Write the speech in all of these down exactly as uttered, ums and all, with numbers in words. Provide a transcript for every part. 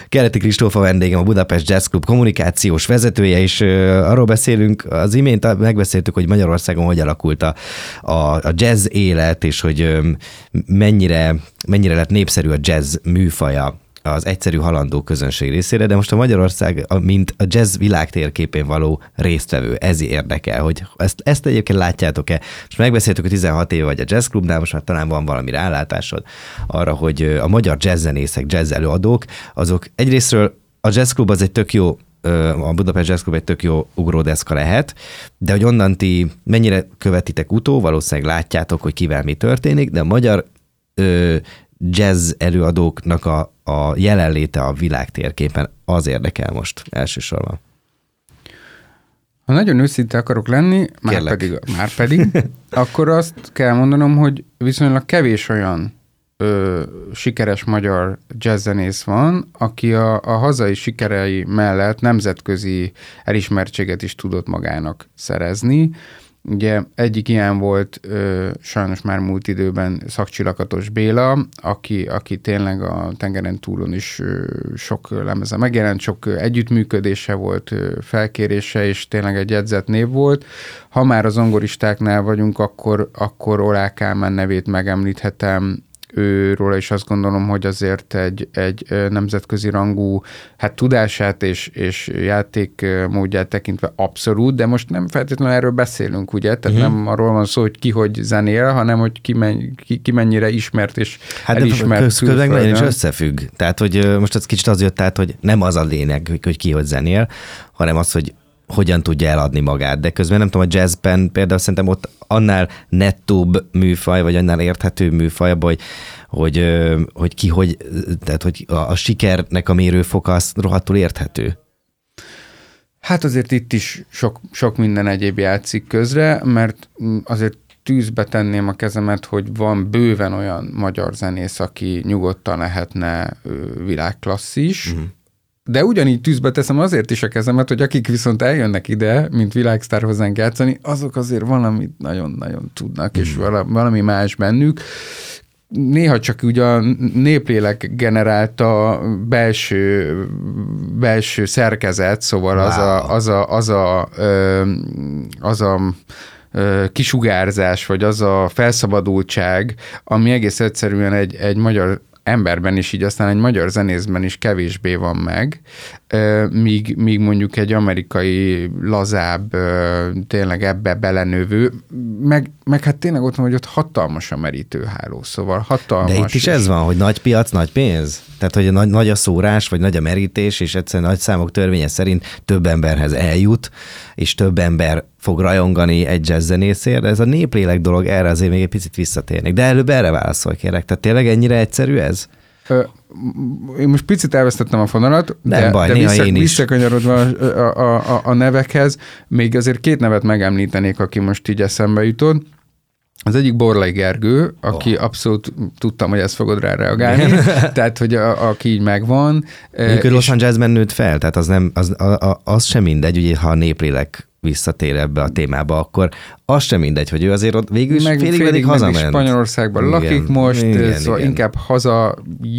Kereti Kristóf a vendégem, a Budapest Jazz Club kommunikációs vezetője, és arról beszélünk, az imént megbeszéltük, hogy Magyarországon hogy alakult a, a, a jazz élet, és hogy mennyire, mennyire lett népszerű a jazz műfaja az egyszerű halandó közönség részére, de most a Magyarország, mint a jazz világtérképén való résztvevő, ez érdekel, hogy ezt, ezt egyébként látjátok-e? Most megbeszéltük, hogy tizenhat éve vagy a Jazz Clubnál, most már talán van valami rálátásod arra, hogy a magyar jazzzenészek, jazz előadók, azok egyrésztről a Jazz Club az egy tök jó, a Budapest Jazz Club egy tök jó ugródeszka lehet, de hogy onnan ti mennyire követitek utó, valószínűleg látjátok, hogy kivel mi történik, de a magyar ö, jazz előadóknak a, a jelenléte a világtérképen az érdekel most elsősorban. Ha nagyon őszinte akarok lenni, már pedig, már pedig, akkor azt kell mondanom, hogy viszonylag kevés olyan ö, sikeres magyar jazzzenész van, aki a, a hazai sikerei mellett nemzetközi elismertséget is tudott magának szerezni. Ugye egyik ilyen volt ö, sajnos már múlt időben Szakcsilakatos Béla, aki, aki tényleg a tengeren túlon is ö, sok lemeze megjelent, sok ö, együttműködése volt, ö, felkérése, és tényleg egy jegyzett név volt. Ha már az zongoristáknál vagyunk, akkor, akkor Olá Kálmán nevét megemlíthetem, őről is azt gondolom, hogy azért egy, egy nemzetközi rangú hát tudását és, és játékmódját tekintve abszolút, de most nem feltétlenül erről beszélünk, ugye? Tehát uh-huh. nem arról van szó, hogy ki hogy zenél, hanem hogy ki, men, ki, ki mennyire ismert és hát elismert. Hát közben nagyon is összefügg. Tehát, hogy most az kicsit az jött át, hogy nem az a lényeg, hogy, hogy ki hogy zenél, hanem az, hogy hogyan tudja eladni magát. De közben nem tudom, a jazzben például szerintem ott annál nettóbb műfaj, vagy annál érthető műfaj, hogy, hogy, hogy ki, hogy, tehát, hogy a, a sikernek a mérőfoka az rohadtul érthető. Hát azért itt is sok, sok minden egyéb játszik közre, mert azért tűzbe tenném a kezemet, hogy van bőven olyan magyar zenész, aki nyugodtan lehetne világklasszis, uh-huh. De ugyanígy tűzbe teszem azért is a kezemet, hogy akik viszont eljönnek ide, mint világsztár hozzánk játszani, azok azért valamit nagyon-nagyon tudnak, mm. és valami más bennük. Néha csak ugye a néplélek generálta belső, belső szerkezet, szóval wow. az a, az a, az a, az a kisugárzás, vagy az a felszabadultság, ami egész egyszerűen egy, egy magyar emberben is, így aztán egy magyar zenészben is kevésbé van meg, míg, míg mondjuk egy amerikai lazább, tényleg ebbe belenövő, meg, meg hát tényleg ott van, hogy ott hatalmas a merítőháló, szóval hatalmas. De itt is ez van, hogy nagy piac, nagy pénz? Tehát, hogy nagy, nagy a szórás, vagy nagy a merítés, és egyszerűen nagy számok törvénye szerint több emberhez eljut, és több ember fog rajongani egy jazzzenészért, de ez a néplélek dolog, erre azért még egy picit visszatérnék. De előbb erre válaszolj, kérlek. Tehát tényleg ennyire egyszerű ez? Ö, én most picit elvesztettem a fonalat, Nem de, baj, de néha vissza, én is. visszakanyarodva a, a, a, a nevekhez, még azért két nevet megemlítenék, aki most így eszembe jutott. Az egyik Borlai Gergő, aki oh. abszolút tudtam, hogy ezt fogod rá reagálni, tehát, hogy a, aki így megvan. Mondjuk és... Los Angelesben nőtt fel, tehát az, nem, az, a, az sem mindegy, ugye, ha a néplélek visszatér ebbe a témába, akkor az sem mindegy, hogy ő azért ott végül is félig, félig pedig hazament. Spanyolországban igen, lakik most, igen, szóval igen. inkább haza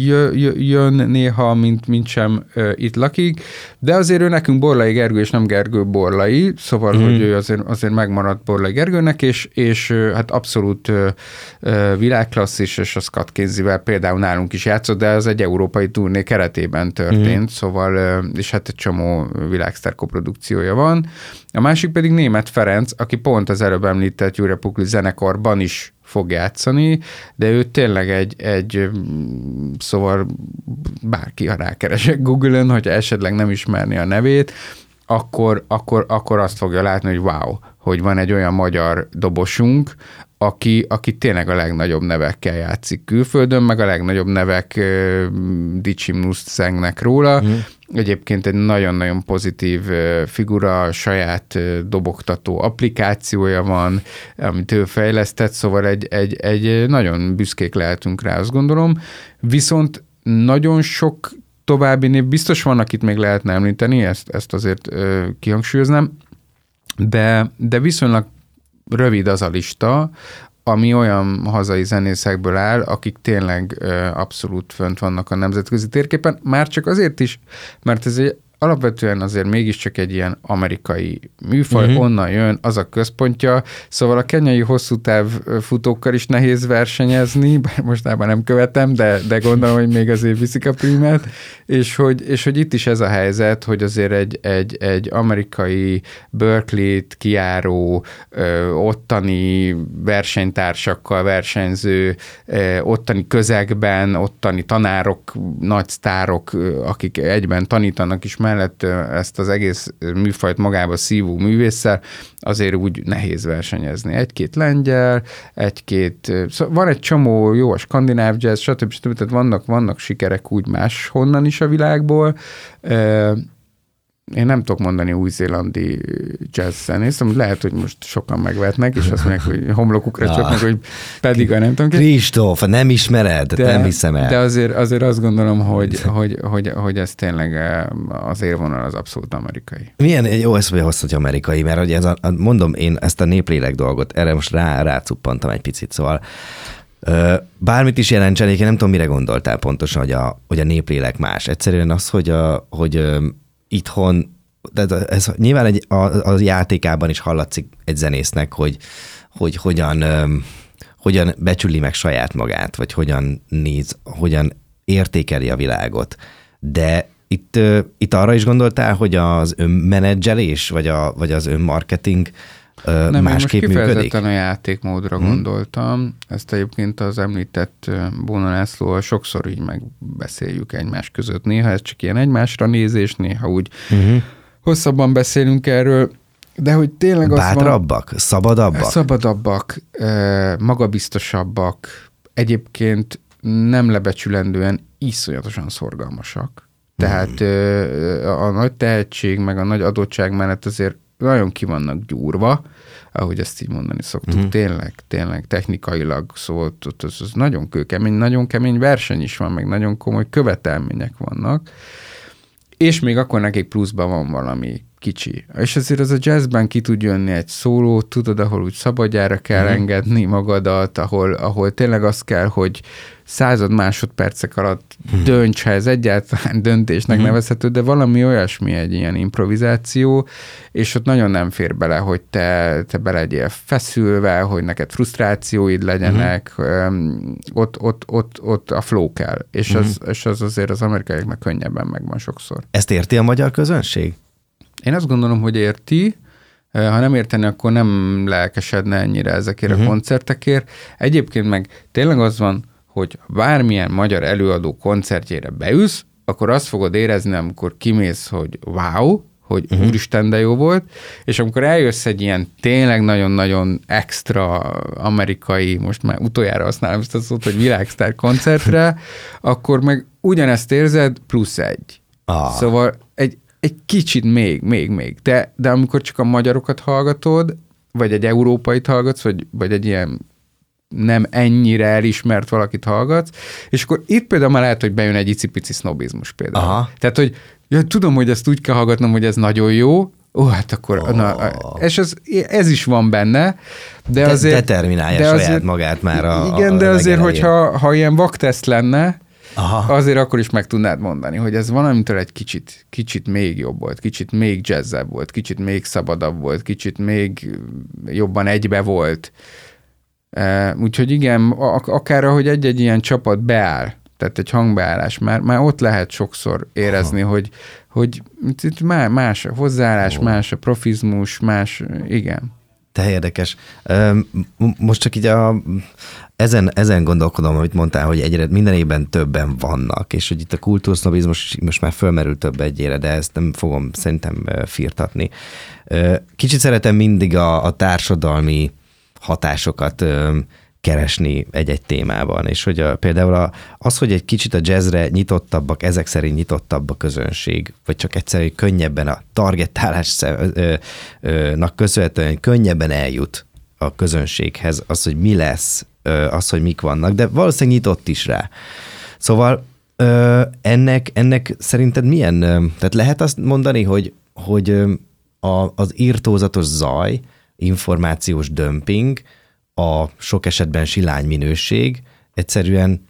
jön néha, mint, mint sem uh, itt lakik, de azért ő nekünk Borlai Gergő, és nem Gergő Borlai, szóval, mm. hogy ő azért, azért megmaradt Borlai Gergőnek, és, és uh, hát abszolút uh, uh, világklasszis, és a Scott Kinsey-vel például nálunk is játszott, de ez egy európai turné keretében történt, mm. szóval, uh, és hát egy csomó világsztár koprodukciója van. A másik pedig Németh Ferenc, aki pont az előbb említett Júria Pukli zenekarban is fog játszani, de ő tényleg egy, egy szóval bárki, ha rákeresek Google-ön, hogyha esetleg nem ismerni a nevét, akkor, akkor, akkor azt fogja látni, hogy wow, hogy van egy olyan magyar dobosunk, aki, aki tényleg a legnagyobb nevekkel játszik külföldön, meg a legnagyobb nevek uh, dicsimnuszt szengnek róla. Mm. Egyébként egy nagyon-nagyon pozitív uh, figura, saját uh, dobogtató applikációja van, amit ő fejlesztett, szóval egy, egy, egy nagyon büszkék lehetünk rá, azt gondolom. Viszont nagyon sok további név, biztos van, akit még lehetne említeni, ezt, ezt azért uh, kihangsúlyoznám, de, de viszonylag rövid az a lista, ami olyan hazai zenészekből áll, akik tényleg ö, abszolút fönt vannak a nemzetközi térképen, már csak azért is, mert ez egy alapvetően azért mégiscsak egy ilyen amerikai műfaj, uh-huh. onnan jön, az a központja, szóval a kenyai hosszú táv futókkal is nehéz versenyezni, bár mostában nem követem, de, de gondolom, hogy még azért viszik a prímet, és hogy, és hogy itt is ez a helyzet, hogy azért egy, egy, egy amerikai Berkeley-t kijáró, ö, ottani versenytársakkal versenyző, ö, ottani közegben, ottani tanárok, nagy sztárok, ö, akik egyben tanítanak is mellett ezt az egész műfajt magába szívó művésszel, azért úgy nehéz versenyezni. Egy-két lengyel, egy-két, szóval van egy csomó jó a skandináv jazz, stb. stb. Tehát vannak, vannak sikerek úgy máshonnan is a világból. Én nem tudok mondani új-zélandi jazz zenészt, amit lehet, hogy most sokan megvetnek, és azt mondják, hogy homlokukra ja. csapnak, hogy pedig a nem tudom. Kristóf, nem ismered, de, nem hiszem el. De azért, azért azt gondolom, hogy, hogy, hogy, hogy ez tényleg az élvonal az abszolút amerikai. Milyen jó ez, hogy hosszú amerikai, mert ugye ez a, mondom én ezt a néplélek dolgot, erre most rá, rácuppantam egy picit, szóval bármit is jelentsenék, én nem tudom, mire gondoltál pontosan, hogy a, hogy a néplélek más. Egyszerűen az, hogy, a, hogy itthon, de ez nyilván egy, a, a játékában is hallatszik egy zenésznek, hogy, hogy hogyan, hogyan becsüli meg saját magát, vagy hogyan néz, hogyan értékeli a világot. De itt, itt arra is gondoltál, hogy az önmenedzselés, vagy, a, vagy az önmarketing Nem, másképp most működik? kifejezetten a játékmódra hmm. gondoltam. Ezt egyébként az említett Bóna Lászlóval sokszor így megbeszéljük egymás között. Néha ez csak ilyen egymásra nézés, néha úgy uh-huh. hosszabban beszélünk erről, de hogy tényleg az Bátrabbak? van, Szabadabbak? Szabadabbak, magabiztosabbak, egyébként nem lebecsülendően iszonyatosan szorgalmasak. Tehát hmm. a nagy tehetség, meg a nagy adottság mellett azért nagyon ki vannak gyúrva, ahogy ezt így mondani szoktuk, uh-huh. tényleg, tényleg technikailag, szóval az, az nagyon kőkemény, nagyon kemény verseny is van, meg nagyon komoly követelmények vannak, és még akkor nekik pluszban van valami kicsi. És azért az a jazzben ki tud jönni egy szóló, tudod, ahol úgy szabadjára kell uh-huh. engedni magadat, ahol, ahol tényleg az kell, hogy század másodpercek alatt uh-huh. dönts, ha ez egyáltalán döntésnek uh-huh. nevezhető, de valami olyasmi egy ilyen improvizáció, és ott nagyon nem fér bele, hogy te, te be legyél feszülve, hogy neked frusztrációid legyenek, uh-huh. ott, ott, ott, ott a flow kell, és, uh-huh. az, és az azért az amerikaiaknak könnyebben megvan sokszor. Ezt érti a magyar közönség? Én azt gondolom, hogy érti, ha nem érteni, akkor nem lelkesedne ennyire ezekért uh-huh. a koncertekért. Egyébként meg tényleg az van, hogy bármilyen magyar előadó koncertjére beülsz, akkor azt fogod érezni, amikor kimész, hogy wow, hogy uh-huh. úristen, de jó volt, és amikor eljössz egy ilyen tényleg nagyon-nagyon extra amerikai, most már utoljára használom ezt a szót, hogy világsztár koncertre, akkor meg ugyanezt érzed, plusz egy. Ah. Szóval egy Egy kicsit még, még, még. De, de amikor csak a magyarokat hallgatod, vagy egy európait hallgatsz, vagy, vagy egy ilyen nem ennyire elismert valakit hallgatsz, és akkor itt például már lehet, hogy bejön egy icipici sznobizmus például. Aha. Tehát, hogy ja, tudom, hogy ezt úgy kell hallgatnom, hogy ez nagyon jó, ó, hát akkor, oh. na, és ez, ez is van benne, de De azért... Determinálja de saját azért, magát már a igen, a de azért, legelején. hogyha ha ilyen vakteszt lenne, Aha. azért akkor is meg tudnád mondani, hogy ez valamitől egy kicsit, kicsit még jobb volt, kicsit még jazzebb volt, kicsit még szabadabb volt, kicsit még jobban egybe volt. Úgyhogy igen, akár ahogy egy-egy ilyen csapat beáll, tehát egy hangbeállás, már, már ott lehet sokszor érezni, hogy, hogy itt más a hozzáállás, oh. más a profizmus, más, igen. Te érdekes. Most csak így a, ezen, ezen gondolkodom, amit mondtál, hogy egyre minden évben többen vannak, és hogy itt a kultúrsznobizmus most már fölmerül több egyére, de ezt nem fogom szerintem firtatni. Kicsit szeretem mindig a, a társadalmi hatásokat keresni egy-egy témában, és hogy a, például a, az, hogy egy kicsit a jazzre nyitottabbak, ezek szerint nyitottabb a közönség, vagy csak egyszerűen könnyebben a targetálásnak köszönhetően könnyebben eljut a közönséghez, az, hogy mi lesz, az, hogy mik vannak, de valószínűleg nyitott is rá. Szóval ennek, ennek szerinted milyen, tehát lehet azt mondani, hogy, hogy a, az irtózatos zaj, információs dömping, a sok esetben silány minőség egyszerűen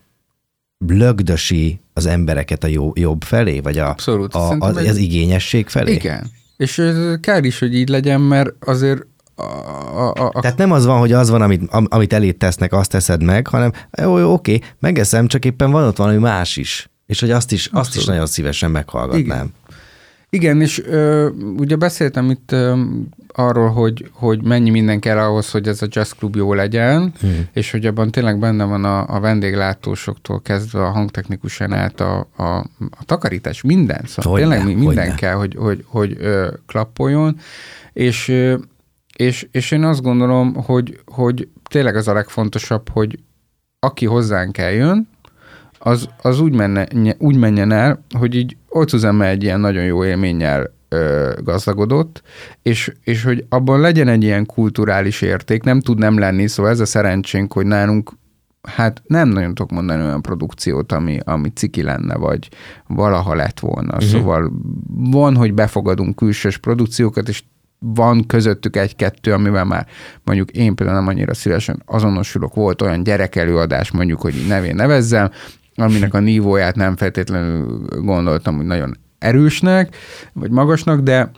lögdösi az embereket a jó, jobb felé, vagy a, Abszolút, a, az, az igényesség felé? Igen. És kell is, hogy így legyen, mert azért a, a, a... Tehát nem az van, hogy az van, amit, amit elét tesznek, azt teszed meg, hanem jó, jó, oké, megeszem, csak éppen van ott valami más is. És hogy azt is, azt is nagyon szívesen meghallgatnám. Igen, Igen és ö, ugye beszéltem itt ö, arról, hogy, hogy mennyi minden kell ahhoz, hogy ez a jazz klub jó legyen, hmm. és hogy abban tényleg benne van a, a vendéglátósoktól kezdve a hangtechnikusán át a, a, a takarítás, minden. Szóval hogyne, tényleg minden hogyne. kell, hogy, hogy, hogy ö, klappoljon, és, ö, és, és én azt gondolom, hogy, hogy tényleg az a legfontosabb, hogy aki hozzánk eljön, az, az úgy, menne, úgy menjen el, hogy így ott az ember egy ilyen nagyon jó élménnyel ö, gazdagodott, és, és hogy abban legyen egy ilyen kulturális érték, nem tud nem lenni, szóval ez a szerencsénk, hogy nálunk hát nem nagyon tudok mondani olyan produkciót, ami, ami ciki lenne, vagy valaha lett volna. Uh-huh. Szóval van, hogy befogadunk külsős produkciókat, és van közöttük egy-kettő, amivel már mondjuk én például nem annyira szívesen azonosulok. Volt olyan gyerekelőadás, mondjuk, hogy nevén nevezzem, aminek a nívóját nem feltétlenül gondoltam, hogy nagyon erősnek, vagy magasnak, de,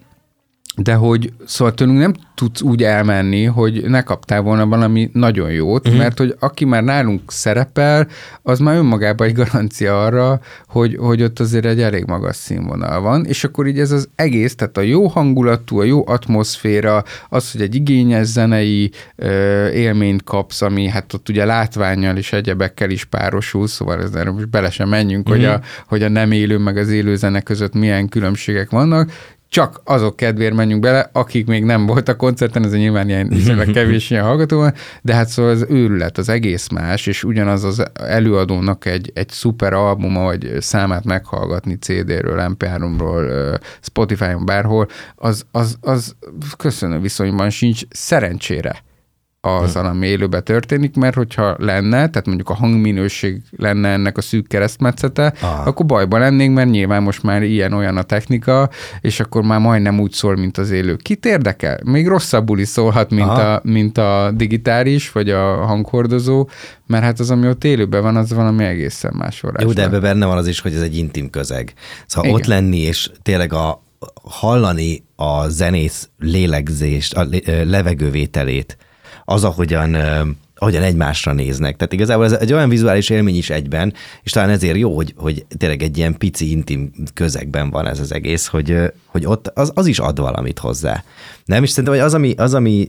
de hogy szóval tőlünk nem tudsz úgy elmenni, hogy ne kaptál volna valami nagyon jót, uh-huh. mert hogy aki már nálunk szerepel, az már önmagában egy garancia arra, hogy, hogy ott azért egy elég magas színvonal van, és akkor így ez az egész, tehát a jó hangulatú, a jó atmoszféra, az, hogy egy igényes zenei ö, élményt kapsz, ami hát ott ugye látvánnyal és egyebekkel is párosul, szóval ezzel most bele sem menjünk, uh-huh. hogy, a, hogy a nem élő meg az élő zene között milyen különbségek vannak, csak azok kedvéért menjünk bele, akik még nem voltak koncerten, ez nyilván ilyen viszonylag kevés ilyen hallgató van, de hát szóval az őrület, az egész más, és ugyanaz az előadónak egy, egy szuper albuma, vagy számát meghallgatni cé dé-ről, em pé három-ról, Spotify-on, bárhol, az, az, az köszönő viszonyban sincs szerencsére az, ami élőben történik, mert hogyha lenne, tehát mondjuk a hangminőség lenne ennek a szűk keresztmetszete, ah. akkor bajban lennénk, mert nyilván most már ilyen-olyan a technika, és akkor már majdnem úgy szól, mint az élő. Kit érdekel? Még rosszabbul is szólhat, mint, a, mint a digitális, vagy a hanghordozó, mert hát az, ami ott élőben van, az valami egészen más forrás. Jó, de ebben benne van az is, hogy ez egy intim közeg. Szóval igen. Ott lenni, és tényleg a, hallani a zenész lélegzést, a levegővételét, az, ahogyan, ahogyan egymásra néznek. Tehát igazából ez egy olyan vizuális élmény is egyben, és talán ezért jó, hogy, hogy tényleg egy ilyen pici, intim közegben van ez az egész, hogy, hogy ott az, az is ad valamit hozzá. Nem? És szerintem, hogy az, ami, az, ami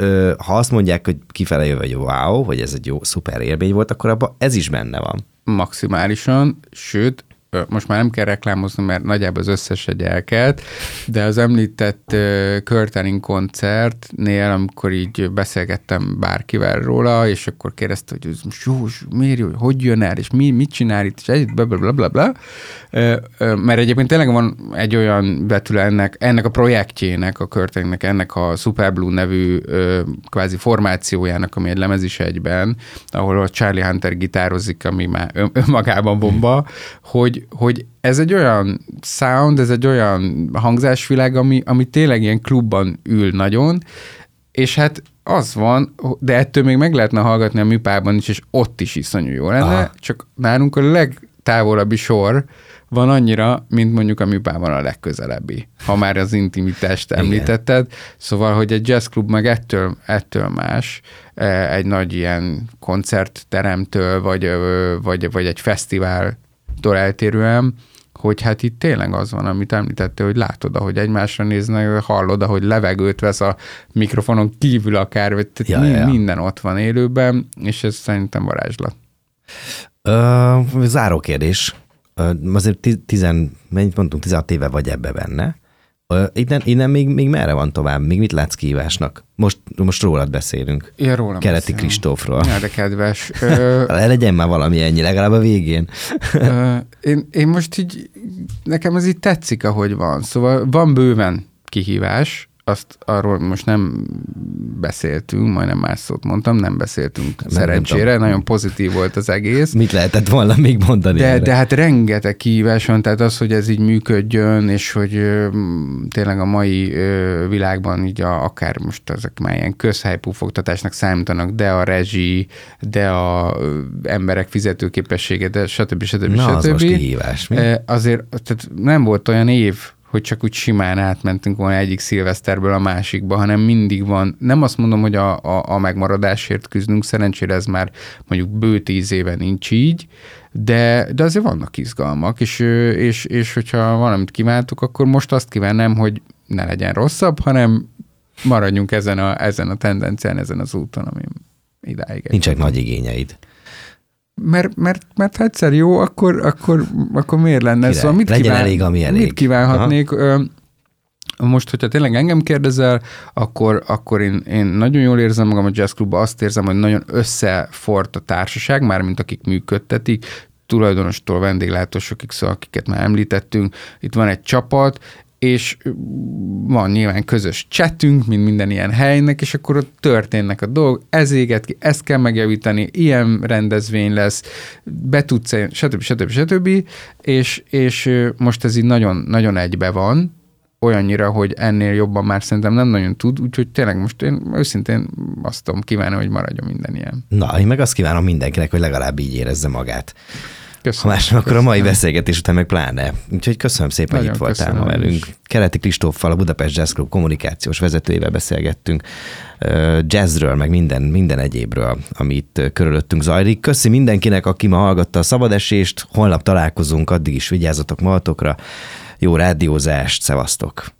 ha azt mondják, hogy kifele jövő, hogy wow, hogy ez egy jó, szuper élmény volt, akkor abban ez is benne van. Maximálisan, sőt, most már nem kell reklámozni, mert nagyjából az összes egy elkelt, de az említett uh, Körtening koncertnél, amikor így beszélgettem bárkivel róla, és akkor kérdezte, hogy ez most jó, miért jó, hogy jön el, és mi, mit csinál itt, és együtt, blablabla, bla, bla, bla. Uh, uh, mert egyébként tényleg van egy olyan betűle ennek, ennek a projektjének, a Körteningnek, ennek a Superblue nevű uh, kvázi formációjának, ami egy lemez is egyben, ahol a Charlie Hunter gitározik, ami már ön, önmagában bomba, hogy hogy ez egy olyan sound, ez egy olyan hangzásvilág, ami, ami tényleg ilyen klubban ül nagyon, és hát az van, de ettől még meg lehetne hallgatni a műpában is, és ott is iszonyú jó lenne, aha. Csak nálunk a legtávolabbi sor van annyira, mint mondjuk a műpában a legközelebbi, ha már az intimitást említetted. Igen. Szóval, hogy egy jazzklub meg ettől, ettől más, egy nagy ilyen koncertteremtől, vagy, vagy, vagy egy fesztivál eltérően, hogy hát itt tényleg az van, amit említette, hogy látod, ahogy egymásra néznek, hallod, ahogy levegőt vesz a mikrofonon kívül akár, vagy ja, mi, ja. minden ott van élőben, és ez szerintem varázslat. Uh, záró kérdés. Uh, azért tizen, mennyit mondtunk, tizenhat éve vagy ebbe benne. Uh, innen, innen még, még merre van tovább? Még mit látsz kihívásnak? Most, most rólad beszélünk. Én rólam Keleti beszélünk. Kristófról. Ja, de kedves. Legyen már valami ennyi, legalább a végén. én, én most így, nekem ez így tetszik, ahogy van. Szóval van bőven kihívás, azt arról most nem beszéltünk, majdnem más szót mondtam, nem beszéltünk nem, szerencsére, nem nagyon pozitív volt az egész. Mit lehetett volna még mondani? De, de hát rengeteg kihívás van, tehát az, hogy ez így működjön, és hogy ö, tényleg a mai ö, világban így a, akár most ezek már ilyen közhelypufogtatásnak számítanak, de a rezsi, de a ö, emberek fizetőképessége, de stb. stb. Na, stb. Az most kihívás. Mi? Azért tehát nem volt olyan év, hogy csak úgy simán átmentünk volna egyik szilveszterből a másikba, hanem mindig van, nem azt mondom, hogy a, a, a megmaradásért küzdünk, szerencsére ez már mondjuk bő tíz éve nincs így, de, de azért vannak izgalmak, és, és, és hogyha valamit kívántuk, akkor most azt kívánnám, hogy ne legyen rosszabb, hanem maradjunk ezen a, ezen a tendencián, ezen az úton, ami idáig. Nincsenek nagy igényeid. Mert, mert, mert ha egyszer jó, akkor, akkor, akkor miért lenne? Király. Szóval mit, Legyen kíván, elég, ami elég. Mit kívánhatnék? Aha. Most, hogyha tényleg engem kérdezel, akkor, akkor én, én nagyon jól érzem magam a jazzklubban, azt érzem, hogy nagyon összefort a társaság, mármint akik működtetik, tulajdonostól vendéglátósokig, szóval akiket már említettünk. Itt van egy csapat, és van nyilván közös chatünk, mint minden ilyen helynek, és akkor ott történnek a dolgok, ez éget ki, ezt kell megjavítani, ilyen rendezvény lesz, be tudsz, stb. stb. stb. És, és most ez így nagyon, nagyon egybe van, olyannyira, hogy ennél jobban már szerintem nem nagyon tud, úgyhogy tényleg most én őszintén azt tudom kívánni, hogy maradjon minden ilyen. Na, én meg azt kívánom mindenkinek, hogy legalább így érezze magát. Köszönöm. Ha más, akkor a mai beszélgetés után meg pláne. Úgyhogy köszönöm szépen, hogy itt voltál ma velünk. Kereti Kristóffal, a Budapest Jazz Club kommunikációs vezetőjével beszélgettünk jazzről, meg minden, minden egyébről, amit körülöttünk zajlik. Köszi mindenkinek, aki ma hallgatta a Szabadesést. Holnap találkozunk, addig is vigyázzatok magatokra. Jó rádiózást, szevasztok!